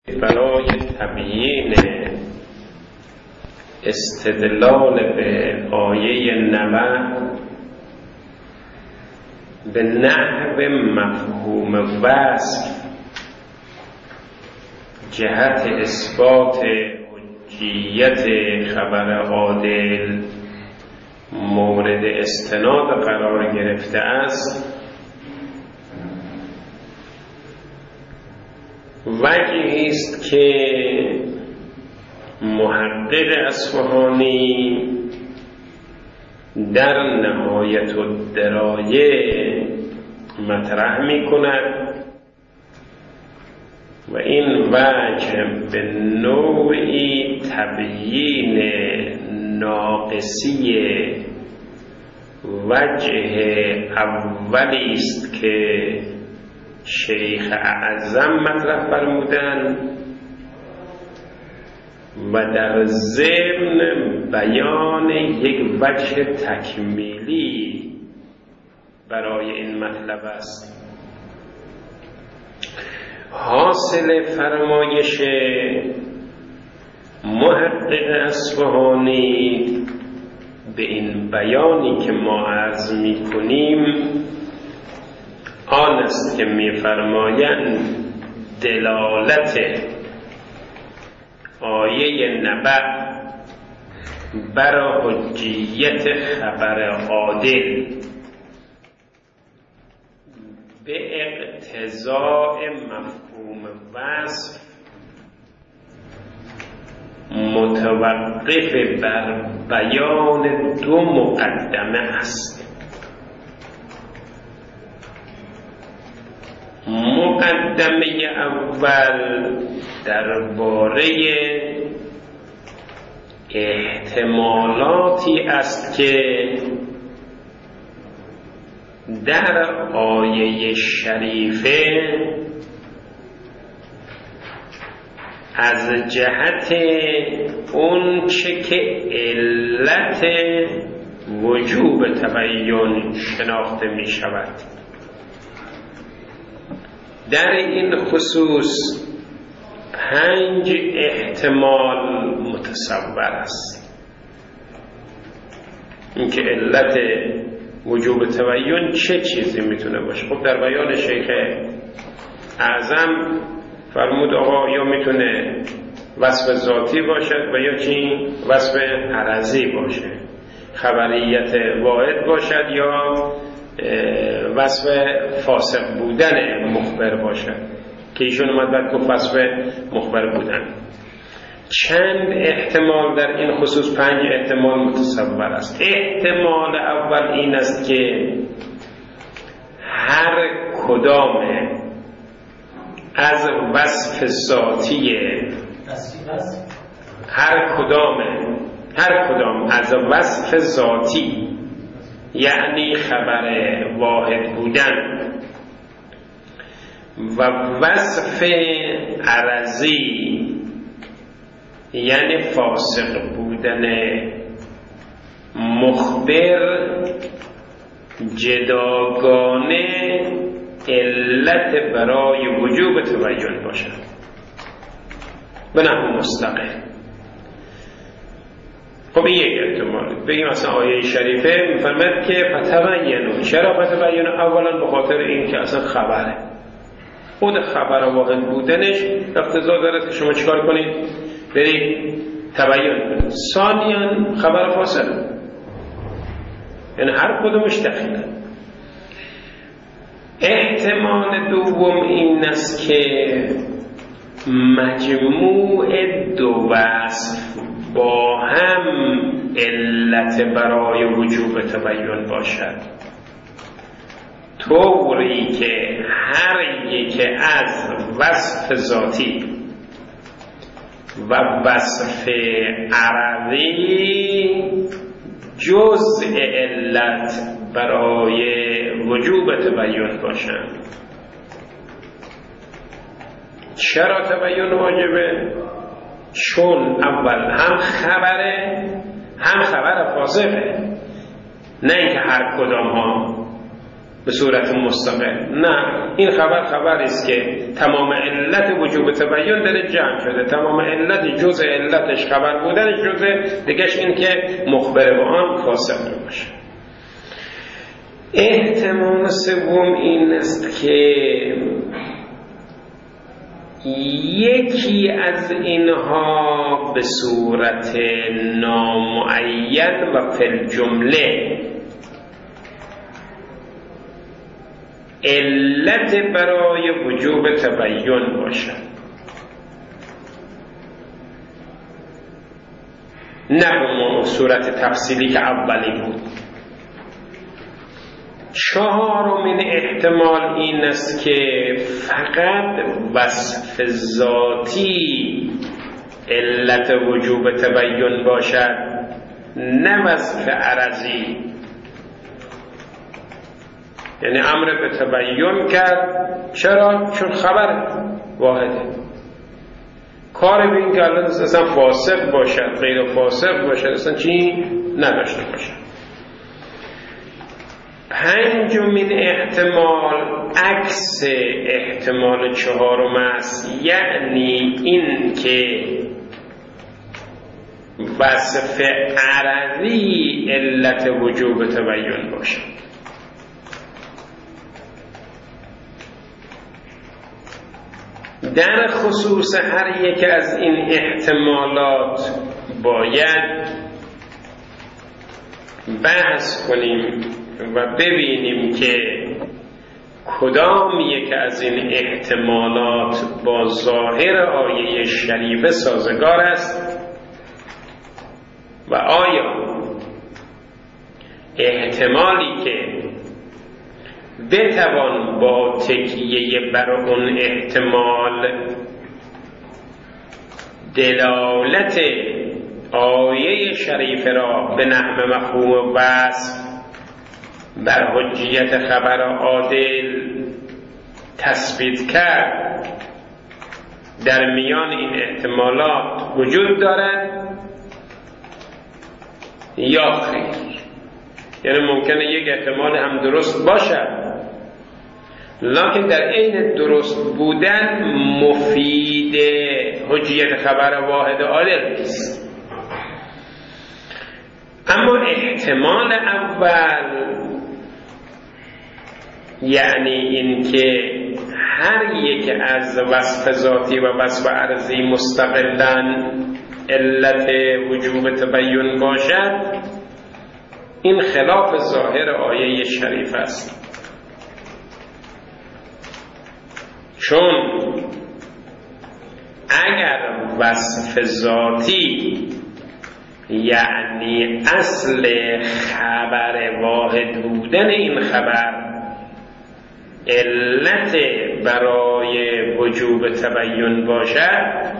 برای تبیین استدلال به آیه 90 به نحو مفهوم وصف جهت اثبات حجیت خبر عادل مورد استناد قرار گرفته است، وجهی است که محقق اصفهانی در نهایت الدرایه مطرح می کند و این وجه به نوعی تبیین ناقصی وجه اولی است که شیخ اعظم مطرح فرمودند و در ضمن بیان یک وجه تکمیلی برای این مطلب است. حاصل فرمایش محقق اصفهانی به این بیانی که ما عرض می کنیم آن است که می فرمایند دلالت آیه 90 بر حجیت خبر عادل به اقتضاء مفهوم وصف متوقف بر بیان دو مقدمه است. مقدمه اول درباره احتمالاتی است که در آیه شریفه از جهت اون چه که علت وجوب تبیین شناخته می شود. در این خصوص 5 احتمال متصور است. اینکه علت وجوب تبیین چه چیزی میتونه باشه. خب در بیان شیخ اعظم فرمود آقا یا میتونه وصف ذاتی باشد و یا چی وصف عرضی باشه، خبریت واحد باشد یا وصف فاسق بودن مخبر باشد که ایشون اومد بعد گفت وصف مخبر بودن. چند احتمال در این خصوص 5 احتمال متصور است. احتمال اول این است که هر کدام از وصف ذاتی هر کدام از وصف ذاتی یعنی خبر واحد بودن و وصف عرضی یعنی فاسق بودن مخبر جداگانه علت برای وجوب تبیین باشد به نحو مستقل. خب این یک احتمال. بگیم اصلا آیه شریفه میفرماید که فتبینوا. چرا فتبینوا؟ اولا به خاطر این که اصلا خبره، خود خبر واحد بودنش اقتضا داره که شما چیکار کنید؟ برید تبیین کنید. ثانیاً خبر فاصله، یعنی هر کدومش دخیله. احتمال دوم این است که مجموع دو وصف با هم علت برای وجوب تبیین باشد، طوری که هر یک از وصف ذاتی و وصف عرضی جزء علت برای وجوب تبیین باشند. چرا تبیین واجبه؟ چون اول هم خبره هم خبر فاسقه، نه اینکه هر کدام ها به صورت مستقل. نه، این خبری است که تمام علت وجوب تبیین در جمع شده، تمام علت جزء علتش خبر بودنش، جزء دیگهش این که مخبر به آن فاسق باشه. احتمال سوم این است که یکی از اینها به صورت نامعین و فی الجمله علت برای وجوب تبیین باشد، نه به صورت تفصیلی که اولی بود. چهارمین احتمال این است که فقط وصف ذاتی علت وجوب تبیین باشد، نه وصف عرضی. یعنی امر به تبیین کرد. چرا؟ چون خبر واحده. کار به این که الان اصلا فاسق باشد غیر فاسق باشد اصلا چی نداشته باشد. پنجمین احتمال عکس احتمال چهارم است، یعنی این که وصف عرضی علت وجوب تبیین باشد. در خصوص هر یک از این احتمالات باید بحث کنیم و ببینیم که کدام یک از این احتمالات با ظاهر آیه شریفه سازگار است و آیا احتمالی که بتوان با تکیه بر اون احتمال دلالت آیه شریفه را به نحو مفهوم وصف بر حجیت خبر عادل تثبیت کرد، در میان این احتمالات وجود دارد یا خیر. یعنی ممکنه یک احتمال هم درست باشد لکن در عین درست بودن مفید حجیت خبر واحد عادل نیست. اما احتمال اول، یعنی این که هر یک از وصف ذاتی و وصف عرضی مستقلاً علت وجوب تبیین باشد، این خلاف ظاهر آیه شریف است. چون اگر وصف ذاتی یعنی اصل خبر واحد بودن این خبر علت برای وجوب تبیین باشد،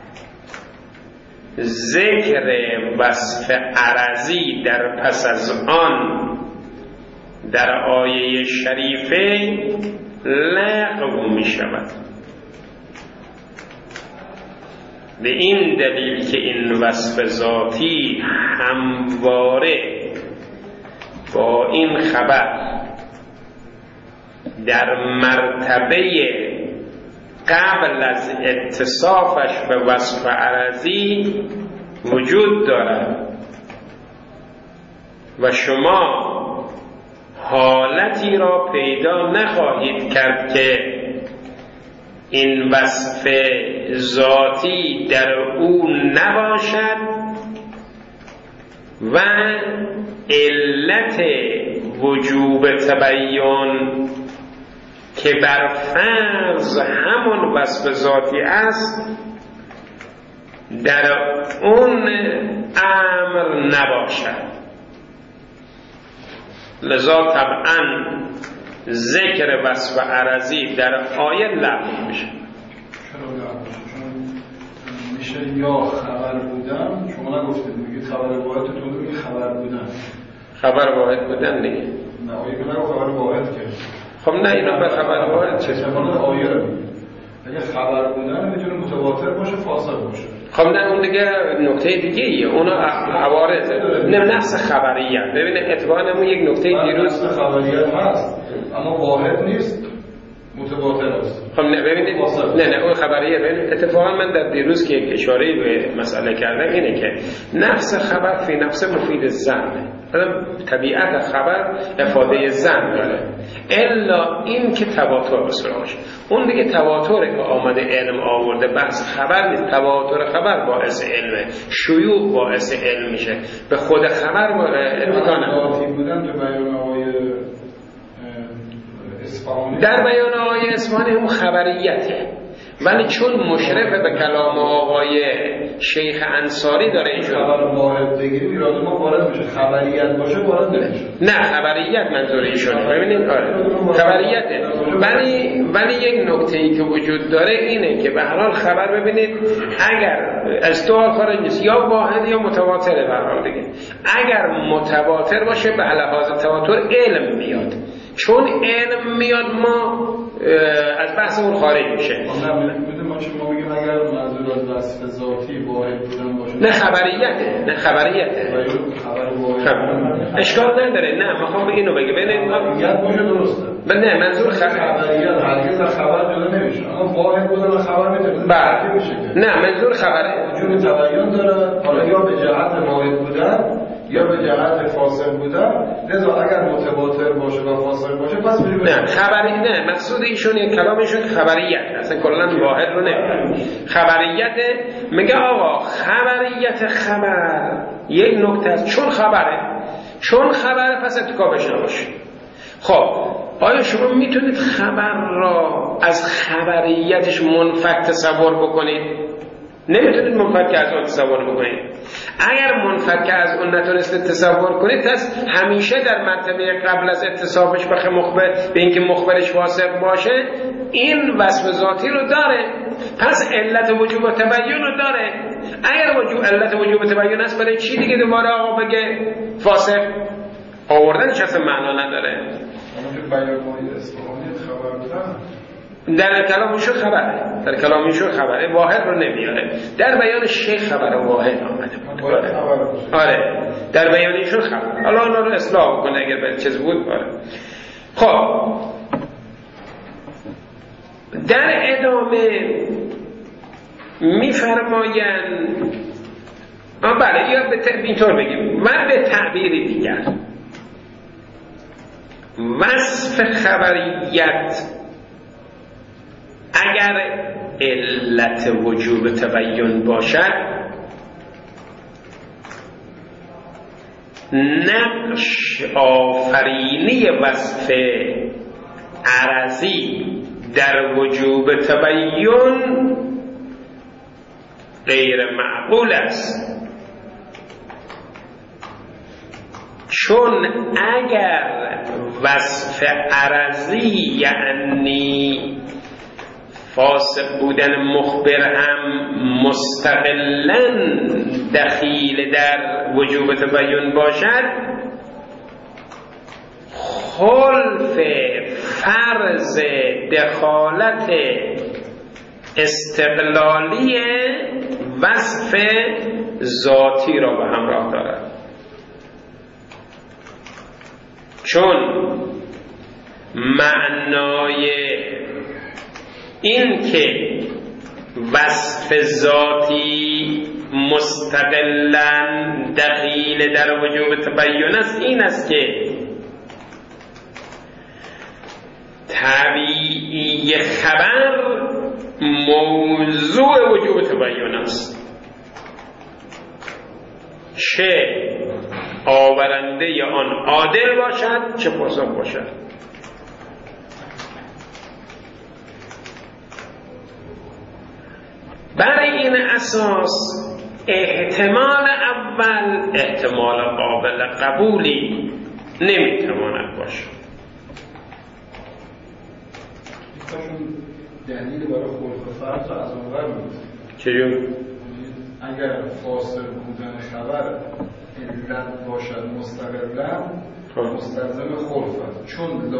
ذکر وصف عرضی در پس از آن در آیه شریفه لغو می شود. به این دلیل که این وصف ذاتی همواره با این خبر در مرتبه قبل از اتصافش به وصف عرضی وجود دارد و شما حالتی را پیدا نخواهید کرد که این وصف ذاتی در او نباشد و علت وجوب تبیین که بر فرض همون وصف ذاتی است در اون امر نباشد. لذا طبعا ذکر وصف عرضی در آیه لغو میشه. چرا لغو میشه؟ میشه یا خبر بودن، شما نگفتید میگید خبر واحدتون میگید خبر بودن. خبر واحد بودن دیگه. نه آیه که نگو خبر واحد که. خب نه اینو به خبر واحد چه؟ آیه رو میگید. اگه خبر بودن میتونه متواتر باشه فاصل باشه. خب نه اون دیگه نکته دیگه ایه، اونا عوارضه، نه نفس خبریت. ببینه اتفاقا همون یک نکته دیروز خبریت هست اما واحد نیست، متواتر است. خب نه ببینید، نه اون خبریه. ببینید اتفاقا من در دیروز که یک اشاره به مسئله کردم اینه که نفس خبر فی نفس مفید ظن، طبیعت خبر افاده ظن داره، الا این که تواتر بسراش. اون دیگه تواتره که آمده علم آورده، بحث خبر نیست. تواتر خبر باعث علمه، شیوع باعث علم میشه، به خود خبر امکان نداره. بودن تو بیان آقای در بیان آقای اصفهانی اون خبریته، ولی چون مشرف به کلام آقای شیخ انصاری داره اینجور خبر واحد بگیریم ایراد ما وارد میشه، خبریت باشه وارد نمیشه. نه خبریت منظور ایشونه. ببینید خبریته، ولی یک نکته‌ای که وجود داره اینه که به هر حال خبر ببینید اگر از دو حال خارج نیست، یا واحد یا متواتره. به هر حال دیگه اگر متواتر باشه به لحاظ تواتر علم میاد، چون علم میاد ما از بحث اون خارج میشه. ما بگیم اگر منظور از وصف ذاتی واحد بودن باشه، نه خبریته اشکال نداره. نه میخوام اینو بگم خبریت باشه درسته. نه منظور خبریت هرگز از خبر جدا نمیشه، اما واحد بودن از خبر میتونه میشه. نه منظور خبره وجود تبیین داره، حالا یا به جهت واحد بودن یا به جهت فاصل بودن. لذا اگر متواتر باشه و فاصل باشه پس نه خبری. نه مقصود ایشون یک کلامشون خبریت اصلا کلا واحد رو نمیگه. خبریت میگه آقا خبریت خبر یک نکته است، چون خبره پس اتکابش نباشه. خب آیا شما میتونید خبر را از خبریتش منفک تصور بکنید؟ نمیتونید منفک از اون تصور بکنید. اگر منفک از اون نتونستید تصور کنید، پس همیشه در مرتبه قبل از اتصابش به اینکه مخبرش واثق باشه این وصف ذاتی رو داره، پس علت وجوب و تبیین رو داره. اگر علت وجوب و تبیین است، برای چی دیگه دوباره آقا بگه فاسق؟ آوردنش اصلا معنا نداره. در کلامشون خبره واحد رو نمیاره، در بیان شیخ خبر واحد آمده بود. آره در بیانشون خبر. حالا اونا رو اصلاح کنه اگر به چیز بود. آره خب در ادامه میفرمایند بله یا اینطور بگیم، من به تعبیری دیگر وصف خبریت اگر علت وجوب تبیین باشد، نقش آفرینی وصف عرضی در وجوب تبیین غیر معقول است. چون اگر وصف عرضی یعنی فاسق بودن مخبر هم مستقلاً دخیل در وجوب تبیین باشد، خلف فرض دخالت استقلالی وصف ذاتی را به همراه دارد. چون معنای این که وصف ذاتی مستقلاً دخیل در وجوب تبیین است، این است که طبیعی خبر موضوع وجوب تبیین است، چه آورنده آن عادل باشد چه فاسق باشد. برای این اساس احتمال اول احتمال قابل قبولی نمیتواند باشد. دلیل برای خلق فرض از اون ور بود. چجور؟ اگر فاسق بودن خبر علت باشد مستقلاً مستلزم خلق است، چون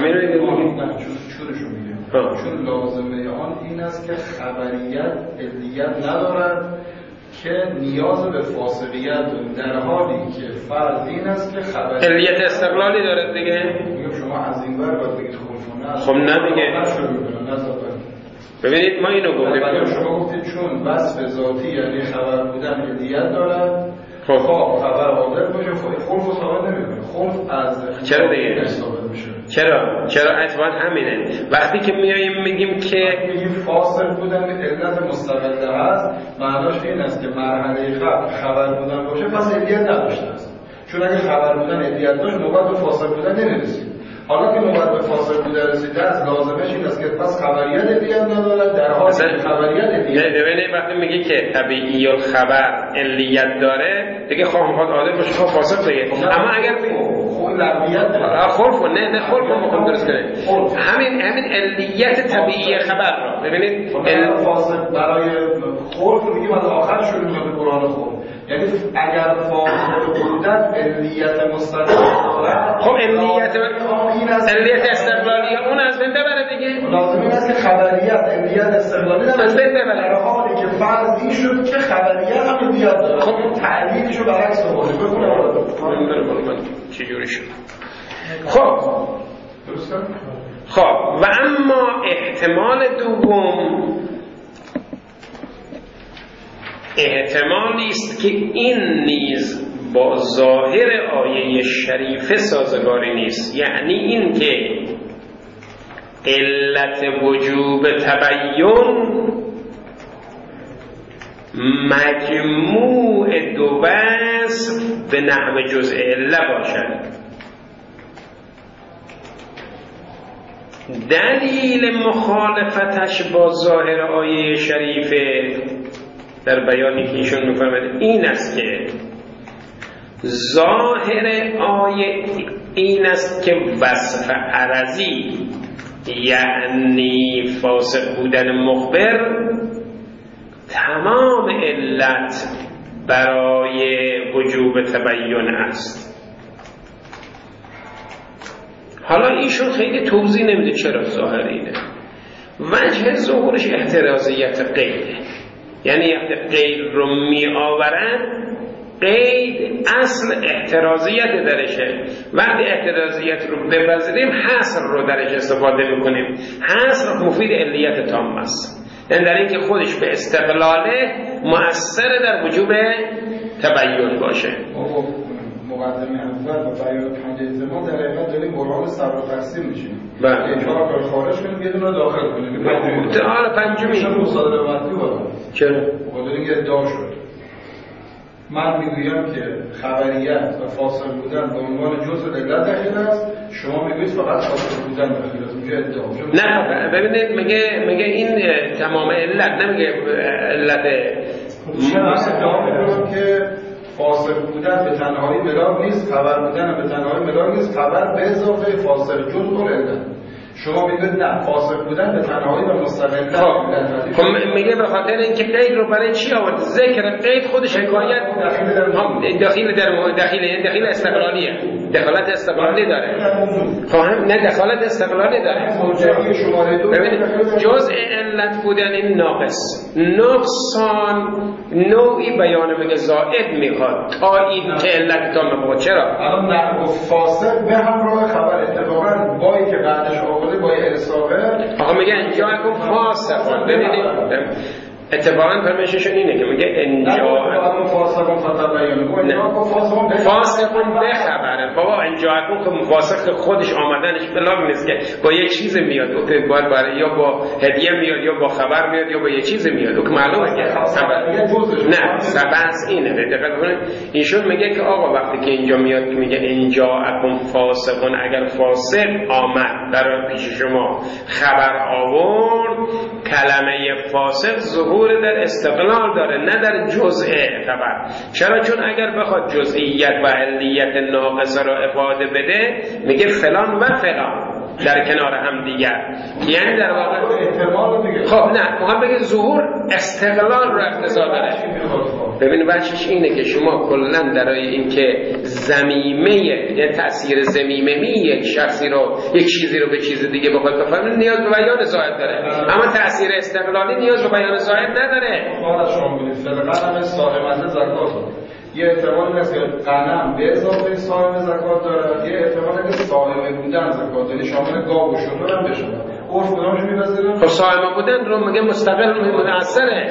چون لازمه آن این است که خبریت علیت ندارد که نیاز به فاسقیت، در حالی که فرض این است که خبریت علیت استقلالی دارد دیگه. شما از این ور باید بگید خلفونه. خب نه دیگه. ببینید ما اینو گفتیم. شما گفتید چون وصف ذاتی یعنی خبر بودن علیت دارد. خب خبر حاضر باشه خلف و ثابت نمیکنه. خلف از چرا دیگه؟ چرا اتفاقا همینه. وقتی که میایم میگیم که میگیم فاصل بودن به علت مستقله هست، معناش این است که مرحله قبل خبر بودن باشه پس علیت نداشته است. چون اگه خبر بودن علیت داشت نوبت به فاصل بودن نمیرسید. حالا که نوبت به فاصل بودن رسیده است لازمش این است که پس خبریت علیت ندارد، در حالی که خبریت علیت ببینید وقتی میگه که طبیعی الخبر علیت داره دیگه خواهم عادل باشه خب فاصل بگه. اما اگر خلف نه خلف رو مخوام درست کنه همین علیت طبیعی خبر را ببینید فاصل برای خلف رو میگیم از آخر شروع میشه به قرآن خلف. یعنی اگر فاصل بودن علیت مستقل داره خب علیت استقلالی اون از بین ببره دیگه. لازم این است که خبریت علیت استقلالی از بین ببره در حالی که فرض این شد که خبریت هم علیت داره. خب تعلیلشو برعکس آورده بخونه چجوری شد. خب و اما احتمال دوم احتمالی است که این نیز با ظاهر آیه شریفه سازگاری نیست، یعنی این که علت وجوب تبیین مجموع دو وصف به نحو جزء عله باشد. دلیل مخالفتش با ظاهر آیه شریفه در بیانی که ایشون می‌فرماید این است که ظاهر آیه این است که وصف عرضی یعنی فاسق بودن مخبر تمام علت برای وجوب تبیین است. حالا ایشون خیلی توضیح نمیده چرا ظاهر اینه. وجه ظهورش احترازیت قیده، یعنی قید رو می آورن. قید اصل احترازیت درشه. وقتی احترازیت رو بپذیریم حصر رو درش استفاده میکنیم. حصر مفید علیت تام است، یعنی در اینکه خودش به استقلاله مؤثر در وجوب تبیین باشه. مقدمه اول و بیان پنج احتمال در حقیقت داریم برهان صبر و تقسیم میشیم. بله. چهار کار خارج کنیم یه دونه داخل کنیم. حالا پنجمی چون مصادره وقتی بود. چرا؟ داریم یه ادعا شد. من میگویم که خبریت و فاصل بودن به عنوان جزء علت داخل است، شما میگویید فقط فاصل بودن داخل است. میگه ادعا. نه ببینید میگه این تمام علت، نمیگه علت. من ادعا میکنم که فاصل بودن به تنهایی ملاک نیست، خبر بودن به تنهایی ملاک نیست، خبر به اضافه فاصل جزء علت. شما میگید نه فاصل بودن به تنهایی و مستقل. خب میگه به خاطر اینکه قید رو برای چی آورد؟ ذکر قید خودش حکایت داخل استقلالیه، دخالت استقلالی داره. خب نه دخالت استقلالی داره. ببینید جزء علت بودن این ناقص، نقصان نوعی بیان میگه زائد میخواد تا این که علت تام بود. چرا؟ الان نحو فاصل به همراه خبر اتفاقا بایی که بعدش آورده با اصابه. آقا میگه اینجا کن فاسق. ببینید اتفاقا فرمایششون اینه که میگه اینجا فاسقون بخبره. بابا اینجا کن که مفاسق خودش آمدنش بلاغ نیست که با یک چیز میاد باید برای یا با هدیه میاد یا با خبر میاد یا با یک چیز میاد. که معلومه که نه سبس اینه. دقیقاً ایشون میگه که آقا وقتی که اینجا میاد که میگه اینجا کن فاسقون، اگر فاسق آمد برای پیش شما خبر آورد، کلمه فاسق ظهور در استقلال داره نه در جزء خبر. چرا؟ چون اگر بخواد جزئیت و علیت ناقصه را افاده بده میگه فلان و فلان در کنار هم دیگر، یعنی در واقع خب نه مهم بگه ظهور استقلال رو اقتضا داره. ببین بچش اینه که شما کلا درای این که زمیمه یعنی تأثیر زمیمه یک شخصی رو یک چیزی رو به چیز دیگه بخواد بفهمید نیاز به بیان زائد داره، اما تأثیر استقلالی نیاز به بیان زائد نداره. ما شما ببینید فلقه هم صاحبت زکات یه احتمال هست که غنم به اضافه ساهم زکات دارد، یه احتمال هست که ساهمه بودن زکات، یعنی شامل گاو و شتر هم بشه. عرف کدامشو می‌پذیره؟ خب ساهمه بودن رو میگه مستقل متأثره.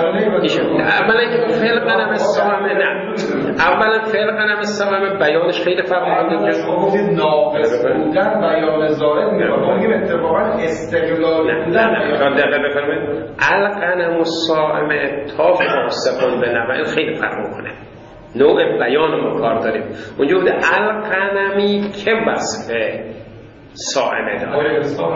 اولا که فعل غنم الساهمه نه. اولا فعل غنم الساهمه بیانش خیلی فرق می‌کنه. شما گفتید ناقص بودن بیان زائد می‌کنه. ما میگیم اتفاقا استقلال بودن. نه دقیقاً بفرمایید. الغنم الساهمه تا فاسقون بنوع خیلی فرق می‌کنه. نوع بیان ما کار داریم. اونجا بوده الغنمی که وصفه صائمه داره.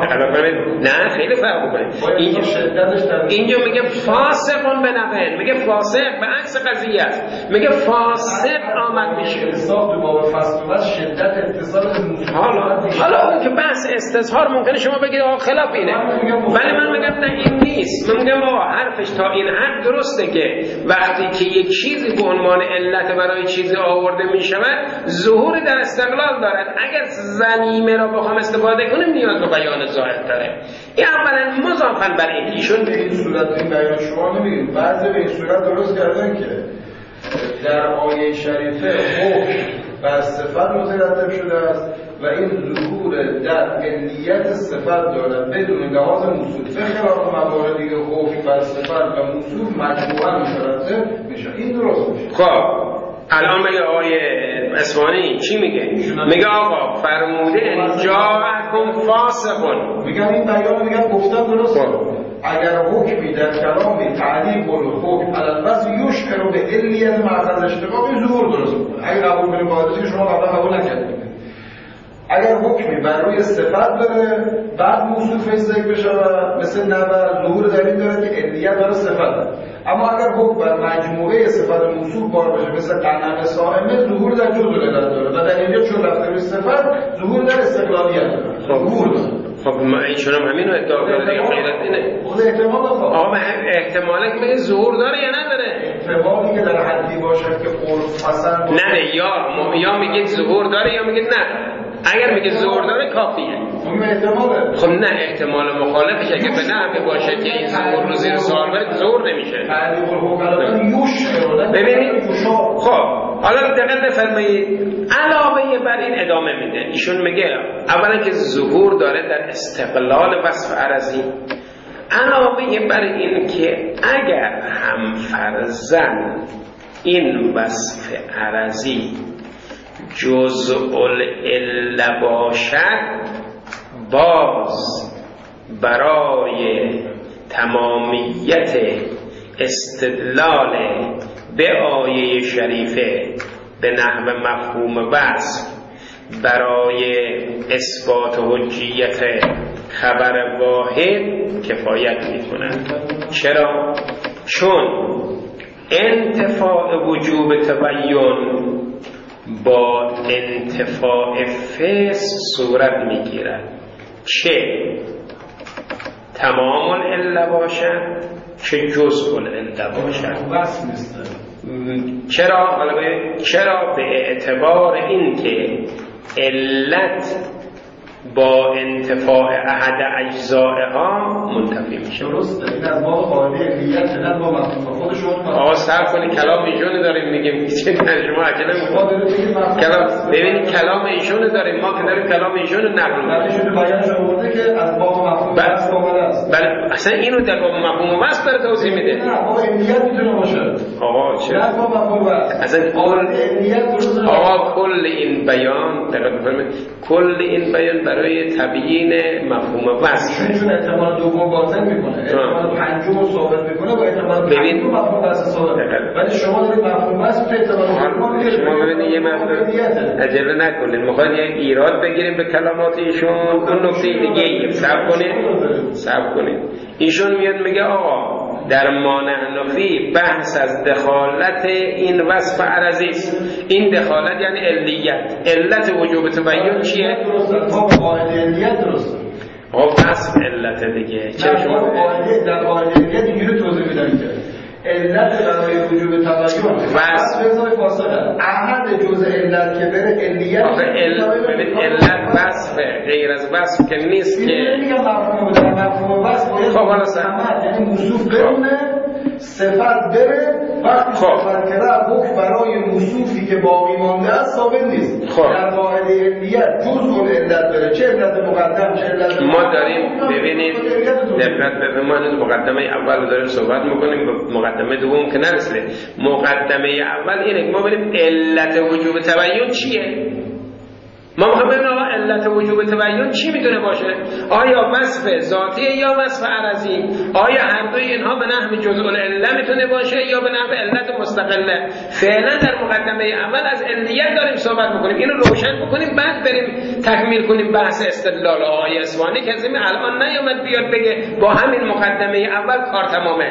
نه خیلی فرق می‌کنه. اینجا میگه فاسقون بنوع، میگه فاسق به عکس قضیه است. میگه فاسق آمد میشه. حساب تو باب فسق و شدت اتصال حالا اون که بحث استظهار ممکنه شما بگید آقا خلاف اینه. ولی من میگم نه این نیست. من میگم آقا حرفش تا این حد درسته که وقتی که یک چیزی به عنوان علت برای چیزی آورده میشود ظهور در استقلال دارد. اگر ضمیمه را بخوام استفاده کنیم نیاز به بیان ظاهر داره. این اولا مضافاً بر این ایشون به این صورت این بیان شما نمیگید. بعضی به این صورت درست کردن که در آیه شریفه حکم بر صفت مترتب شده است و این ظهور در علیت صفت دارد بدون لحاظ موصوف. به خلاف مواردی که حکم بر صفت و موصوف مجموعاً مترتب میشه. این درست میشه. خب الان میگه آقای اصفهانی چی میگه؟ میگه آقا فرموده ان جاءکم فاسقون. میگم این بیان میگم گفتم درسته. اگر حکمی در کلامی تعلیق الحکم علی الوصف یشعر به علیت مأخذ اشتقاقی ظهور درست میکنه. اگر قبول کنیم قاعده‌ای که شما قبلا قبول نکردید، اگر حکمی بر روی صفت داره بعد موصوفش ذکر بشه مثل نبر ظهور در این داره که علیت داره صفت داره. اما اگر حکم بر مجموعه صفت موصوف بار باشه مثل غنم صائمه ظهور در جزء علت داره و در اینجا چون رفته روی صفت ظهور در استقلالیت داره. ظهور داره. خب ما ایشون هم همین رو ادعا کرده دیگه غیرت اینه. خود احتمال آقا احتماله که میگه ظهور داره یا نداره؟ احتمالی که در حدی باشد که عرف پسند نه یا میگه ظهور داره یا میگه نه. اگر میگه ظهور داره کافیه. اون احتماله. خب نه احتمال مخالفش اگه به نحوی باشه که این ظهور رو زیر سوال بره ظهور نمیشه. ببینید خب حالا دقت بفرمایید علاوه بر این ادامه میده. ایشون میگه اولا که ظهور داره در استقلال وصف عرضی، علاوه بر این که اگر هم فرضاً این وصف عرضی جزء العله باشد، باز برای تمامیت استدلال به آیه شریفه به نحو مفهوم وصف برای اثبات حجیت خبر واحد کفایت می‌کند. چرا؟ چون انتفاع وجوب تبیین با انتفاع فسق صورت میگیرد، چه تمام العله باشد چه جزء العله باشد. چرا؟ به اعتبار این که علت با انتفاع احد اجزائها منتفی میشه. درسته. این از باب قاعده علیت نه با مفهوم خودشون. آقا صرف کنید کلام ایشون داریم میگیم چه ترجمه کلام ببینید کلام ایشون داریم، ما که داریم کلام ایشون نقل می‌کنیم. ایشون بیانش آورده که از باب مفهوم وصف اومده است. بله اصلا اینو در باب مفهوم وصف داره توضیح میده. نه باب علیت میتونه باشه. آقا چه؟ نه باب مفهوم وصف. اصلا کل این بیان کل این بیان برای تبیین مفهوم وصف. چون احتمال دوم باطل میکنه، احتمال پنجم رو ثابت میکنه و احتمال پنجم مفهوم وصف ثابت. ولی شما دارید مفهوم وصف تو احتمال دوم شما ببینید یه مطلب عجله نکنید، میخواد یک ایراد بگیریم به کلمات ایشون. اون نکته دیگه صبر کنید. ایشون میاد میگه آقا در مانع نفی بحث از دخالت این وصف عرضی است. این دخالت یعنی علیت. علت وجوب تبیین چیه؟ قاعده علیت درسته. آقا وصف علت دیگه. چرا شما در قاعده علیت اینجوری توضیح میدن که علت برای وجوب تبیین وصف بزای فاصله احد جزء علت که بره علیت. علت وصف غیر از وصف که نیست که میگم مفهوم وصف خب حالا یعنی موصوف بدونه صفت بره وقتی صفت که حکم برای موصوفی که باقی مانده است ثابت نیست. در قاعده علیت جزء العلت بره، چه علت مقدم چه علت ما داریم ببینید دقت بفرمایید، ما از مقدمه اول داریم صحبت میکنیم، مقدمه دوم که نرسیده. مقدمه اول اینه که ما ببینیم علت وجوب تبیین چیه. ما میخوایم ببینیم آقا علت وجوب تبیین چی میتونه باشه؟ آیا وصف ذاتی یا وصف عرضی؟ آیا هر دوی اینها به نحو جزء العله میتونه باشه یا به نحو علت مستقله؟ فعلا در مقدمه اول از علیت داریم صحبت میکنیم، اینو روشن بکنیم بعد بریم تکمیل کنیم بحث استدلال آقای اصفهانی که از این الان نیامد بیاد بگه با همین مقدمه اول کار تمامه.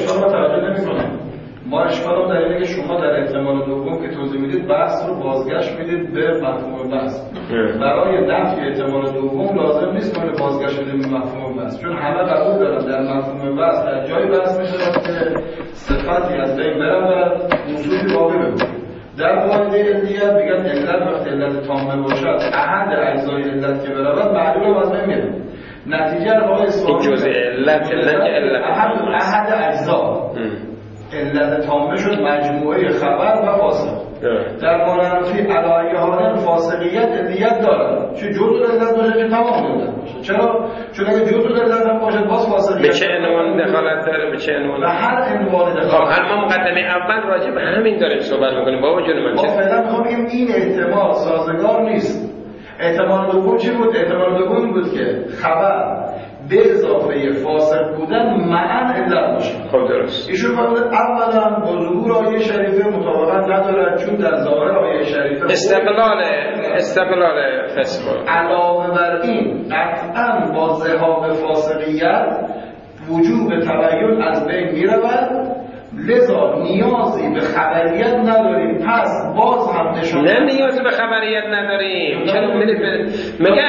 ما اشکالم در اینه که شما در احتمال دوم که توضیح میدید بحث رو بازگشت میدید به مفهوم بحث. برای نفی احتمال دوم لازم نیست ما بازگشت بدیم به مفهوم بحث، چون همه قبول دارن در مفهوم بحث در جای بحث میشه که صفتی از بین برود موصوفی باقی بمونه. در قاعده علیت میگن علت وقتی علت تامه باشد احد اجزای علت که برود معلول از بین میره. نتیجه آقای اصفهانی جزء علت احد اجزا علت تامه شد مجموعه خبر و فاسق. در مورنفی علایه حالا فاسقیت علیت دارد، چه جزء علت باشه که تمام علت باشه. چرا؟ چون اگه جزء علت هم باشه باز فاسقیت. به چه عنوان دخالت داره؟ به چه عنوان؟ به هر عنوان دخالت. خب ما مقدمه اول راجع به همین داریم صحبت می‌کنیم بابا جون من. ما فعلا می‌خوام بگیم این احتمال سازگار نیست. احتمال دوم چی بود؟ احتمال دوم بود که خبر به اضافه فاسق بودن معاً علت باشه. خب درست. ایشون فرمودن اولا با ظهور آیه شریفه مطابقت ندارد، چون در ظاهر آیه شریفه استقلال فسق. علاوه بر این قطعاً با ذهاب فاسقیت وجوب تبیین از بین میرود، لذا نیازی به خبریت نداریم. پس باز هم نشون نه نیازی به خبریت نداریم. چرا میگه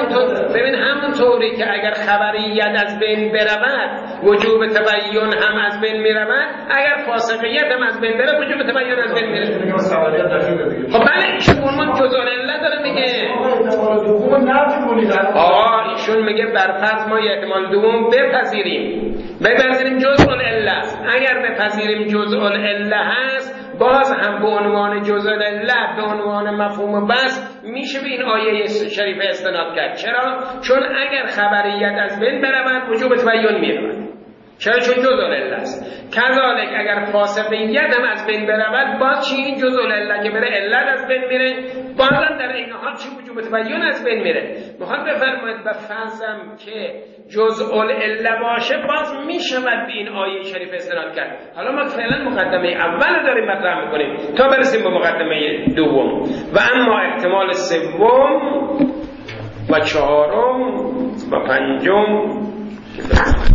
همونطوری که اگر خبریت از بین برود وجوب تبیین هم از بین میرود، اگر فاسقیت هم از بین بره وجوب تبیین از بین میره. خب بله ایشون جزء العله داره میگه. احتمال دوم نفی کنید. ایشون میگه برفرض ما احتمال دوم بپذیریم جزء العله است. اگر بپذیریم جزء العله هست باز هم به عنوان جزء العله به عنوان مفهوم بس میشه به این آیه شریفه استناد کرد. چرا؟ چون اگر خبریت از بین برود وجوب تبیین میرود. چرا؟ چون جزء العله است. کذالک اگر فاسقیت هم از بین برود باز چی؟ این جزء العله که بره علت از بین میره، بازم در این حال چی؟ وجوب تبیین از بین میره. میخواد بفرماید به فرضم که جزء العله باشه باز میشود به این آیه شریف استناد کرد. حالا ما فعلا مقدمه اول داریم مطرح میکنیم تا برسیم به مقدمه دوم. و اما احتمال سوم و چهارم و پنجم